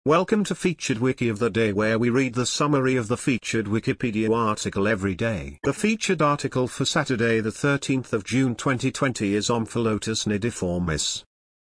Welcome to Featured Wiki of the Day, where we read the summary of the featured Wikipedia article every day. The featured article for Saturday the 13th of June 2020 is Omphalotus nidiformis.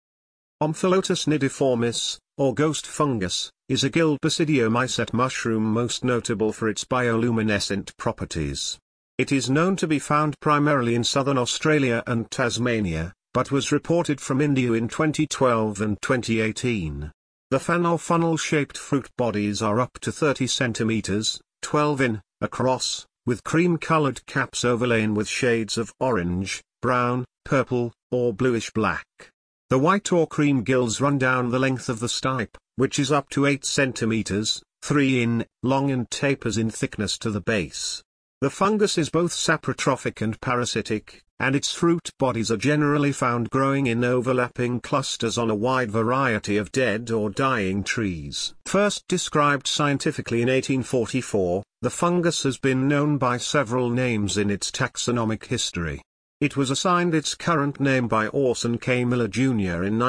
Omphalotus nidiformis, or ghost fungus, is a gilled basidiomycete mushroom most notable for its bioluminescent properties. It is known to be found primarily in southern Australia and Tasmania, but was reported from India in 2012 and 2018. The fan or funnel-shaped fruit bodies are up to 30 cm, 12 in, across, with cream-colored caps overlain with shades of orange, brown, purple, or bluish-black. The white or cream gills run down the length of the stipe, which is up to 8 cm, 3 in, long and tapers in thickness to the base. The fungus is both saprotrophic and parasitic, and its fruit bodies are generally found growing in overlapping clusters on a wide variety of dead or dying trees. First described scientifically in 1844, the fungus has been known by several names in its taxonomic history. It was assigned its current name by Orson K. Miller Jr. in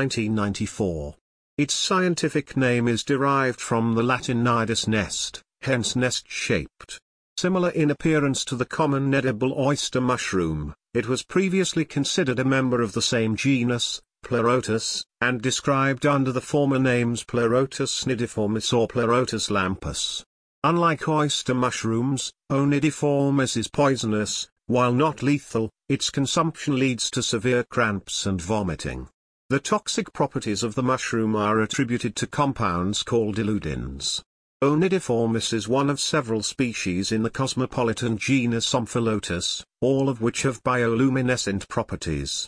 1994. Its scientific name is derived from the Latin nidus nest, hence nest-shaped. Similar in appearance to the common edible oyster mushroom, it was previously considered a member of the same genus, Pleurotus, and described under the former names Pleurotus nidiformis or Pleurotus lampus. Unlike oyster mushrooms, O. nidiformis is poisonous. While not lethal, its consumption leads to severe cramps and vomiting. The toxic properties of the mushroom are attributed to compounds called illudins. O. nidiformis is one of several species in the cosmopolitan genus Omphalotus, all of which have bioluminescent properties.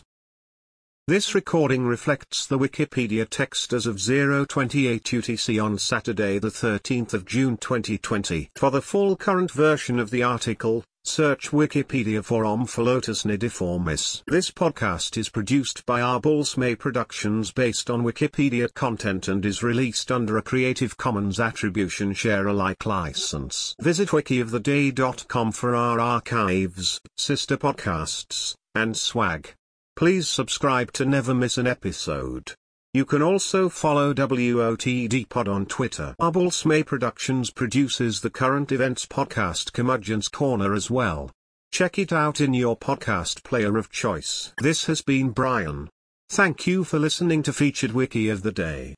This recording reflects the Wikipedia text as of 0:28 UTC on Saturday the 13th of June 2020. For the full current version of the article, search Wikipedia for Omphalotus nidiformis. This podcast is produced by Arbulsmay Productions based on Wikipedia content and is released under a Creative Commons Attribution Share Alike license. Visit wikioftheday.com for our archives, sister podcasts, and swag. Please subscribe to never miss an episode. You can also follow WOTD Pod on Twitter. Arbulsmay Productions produces the current events podcast Curmudgeon's Corner as well. Check it out in your podcast player of choice. This has been Brian. Thank you for listening to Featured Wiki of the Day.